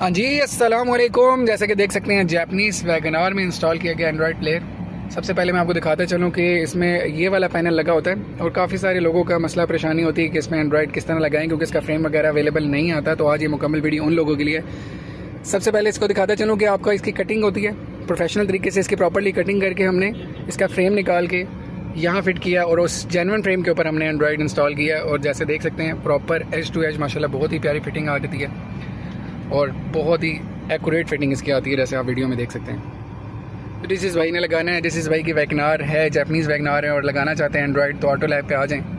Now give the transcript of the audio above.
हाँ जी, अस्सलाम वालेकुम। जैसे कि देख सकते हैं जैपनीज़ वैगनार में इंस्टॉल किया गया एंड्रॉयड प्लेयर। सबसे पहले मैं आपको दिखाता चलूँ कि इसमें ये वाला पैनल लगा होता है और काफ़ी सारे लोगों का मसला परेशानी होती है कि इसमें एंड्रॉयड किस तरह लगाएं, क्योंकि इसका फ्रेम वगैरह अवेलेबल नहीं आता। तो आज ये मुकम्मल वीडियो उन लोगों के लिए। सबसे पहले इसको दिखाता चलूँ कि आपका इसकी कटिंग होती है प्रोफेशनल तरीके से। इसकी प्रॉपर्ली कटिंग करके हमने इसका फ्रेम निकाल के यहाँ फिट किया और उस जेन्युइन फ्रेम के ऊपर हमने एंड्रॉयड इंस्टॉल किया। और जैसे देख सकते हैं प्रॉपर एज टू एज माशाल्लाह बहुत ही प्यारी फिटिंग आ जाती है और बहुत ही एक्यूरेट फिटिंग इसकी आती है, जैसे आप वीडियो में देख सकते हैं। तो डिस इज़ भाई ने लगाना है। डिस इज़ भाई की वैगनार है, जैपनीज़ वैगनार है और लगाना चाहते हैं एंड्रॉयड, तो ऑटो लैब पे आ जाएं।